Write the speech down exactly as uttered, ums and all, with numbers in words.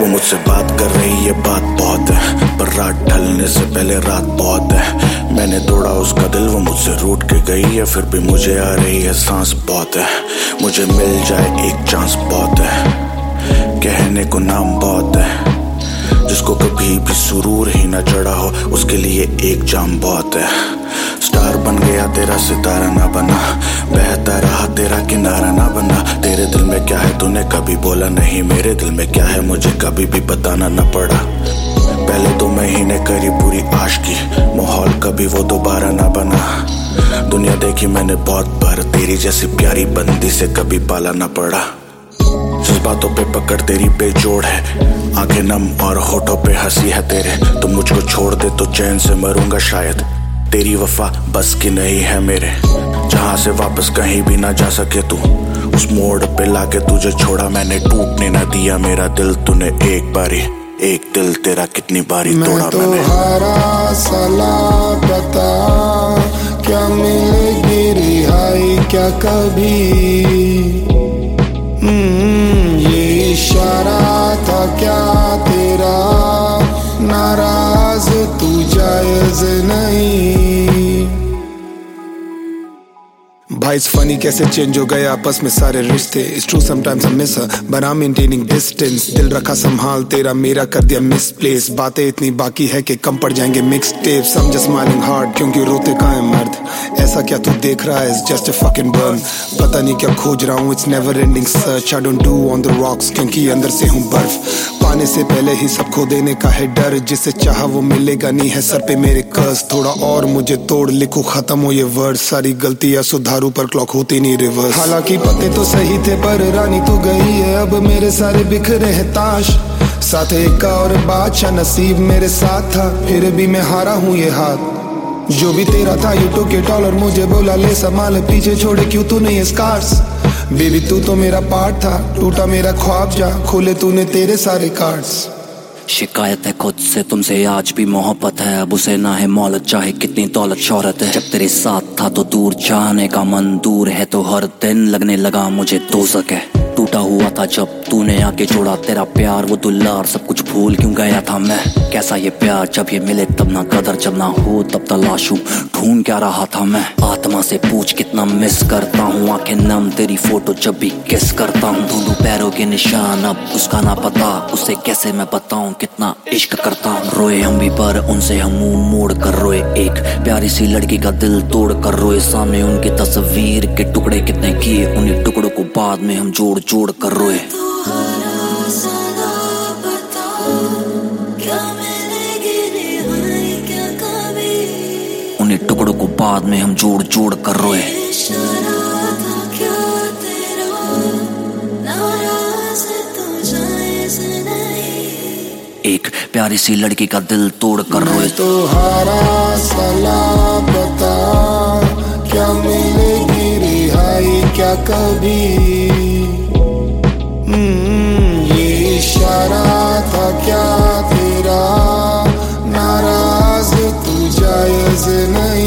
मुझसे बात कर रही है, बात बहुत है, पर रात ढलने से पहले रात बहुत है। मैंने दौड़ा उसका दिल, वो मुझसे रूठ के गई है, फिर भी मुझे आ रही है सांस बहुत है। मुझे मिल जाए एक चांस बहुत है, कहने को नाम बहुत है। जिसको कभी भी सुरूर ही ना चढ़ा हो, उसके लिए एक जाम बहुत है। स्टार बन गया तेरा सितारा ना बना, बहता रहा तेरा किनारा ना बना। तेरे दिल में क्या है तूने कभी बोला नहीं, मेरे दिल में क्या है मुझे कभी भी बताना न पड़ा। पहले दो महीने करी पूरी आशिकी, माहौल कभी वो दोबारा ना बना। दुनिया देखी मैंने बहुत बार, तेरी जैसी प्यारी बंदी से कभी पाला ना पड़ा। बातों पे पकड़ तेरी बेजोड़ है, आंखें नम और होठों पे हंसी है तेरे। तुम मुझको छोड़ दे तो चैन से मरूंगा शायद, तेरी वफा बस की नहीं है मेरे। जहां से वापस कहीं भी ना जा सके तू, उस मोड़ पे लाके तुझे छोड़ा मैंने, टूटने ना दिया मेरा दिल तूने एक बारी। एक दिल तेरा कितनी बारी तोड़ा मैं तो मैंने। हारा सलाह बता, क्या मिलेगी रिहाई क्या कभी? ये इशारा था क्या तेरा, नाराज तू जायज नहीं। भाई इट्स फनी कैसे चेंज हो गए आपस में सारे रिश्ते। It's true sometimes I miss her but I am maintaining distance. दिल रखा संभाल तेरा मेरा कर दिया मिसप्लेस। बातें इतनी बाकी है कि कम पड़ जाएंगे mix tapes. I'm just smiling hard क्योंकि रोते का है मर्द। ऐसा क्या तू देख रहा है, it's just a fucking burn। पता नहीं क्या खोज रहा हूँ, it's never ending search। I don't do on the rocks क्योंकि अंदर से हूँ बर्फ। पाने से पहले ही सब खो देने का है डर, जिसे चाहा वो मिलेगा नहीं है सर पे मेरे कर्ज। थोड़ा और मुझे तोड़ लिखो खत्म हो ये वर्ड, सारी गलतियां सुधारू पर क्लॉक होती नहीं रिवर्स। हालांकि पते तो सही थे पर रानी तू गई है, अब मेरे सारे बिखरे हैं ताश। साथ एक और बादशाह नसीब मेरे साथ था, फिर भी मैं हारा हूँ ये हाथ। जो भी तेरा था यू टुक इट ऑल और मुझे बोला ले संभाल, पीछे छोड़े क्यों तूने ये स्कार्स। बेबी तू तो मेरा पार्ट था, टूटा मेरा ख्वाब जा, खोले तूने तेरे सारे कार्ड्स। शिकायत है खुद से तुमसे आज भी मोहब्बत है, अब उसे ना है मौलत चाहे कितनी दौलत शोहरत है। जब तेरे साथ था तो दूर जाने का मन, दूर है तो हर दिन लगने लगा मुझे दोज़ख है। टूटा हुआ था जब तूने आके जोड़ा तेरा प्यार, वो दुल्लार सब कुछ भूल क्यों गया था मैं। कैसा ये प्यार जब ये मिले तब ना कदर, जब ना हो तब तलाशूं ढूंढ क्या रहा था मैं। आत्मा से पूछ कितना मिस करता हूँ, आंखें नम तेरी फोटो जब भी किस करता हूँ। ढूंढूं पैरों के निशान अब उसका ना पता, उसे कैसे मैं बताऊं कितना इश्क करता हूँ। रोए हम भी पर उनसे हम मुंह मोड़ कर रोए, एक प्यारी सी लड़की का दिल तोड़ कर रोए। सामने उनकी तस्वीर के टुकड़े कितने किए, उन्हीं टुकड़ों को बाद में हम जोड़ जोड़ कर रोए। उन्हीं टुकड़ों को बाद में हम जोड़ जोड़ कर रोए। एक प्यारी सी लड़की का दिल तोड़ कर रोए। तो हारा सलाह बता, क्या मिलेगी रिहाई क्या कभी? ये इशारा था क्या तेरा, नाराज तू जायज नहीं।